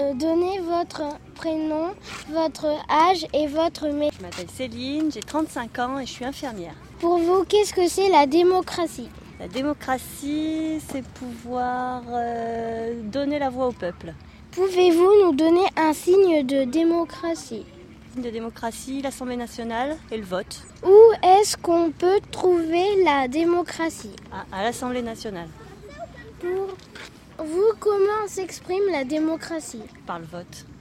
me donner votre prénom, votre âge et votre métier? Je m'appelle Céline, j'ai 35 ans et je suis infirmière. Pour vous, qu'est-ce que c'est la démocratie? La démocratie, c'est pouvoir donner la voix au peuple. Pouvez-vous nous donner un signe de démocratie? De démocratie, l'Assemblée nationale et le vote. Où est-ce qu'on peut trouver la démocratie? À l'Assemblée nationale. Pour vous, comment s'exprime la démocratie? Par le vote.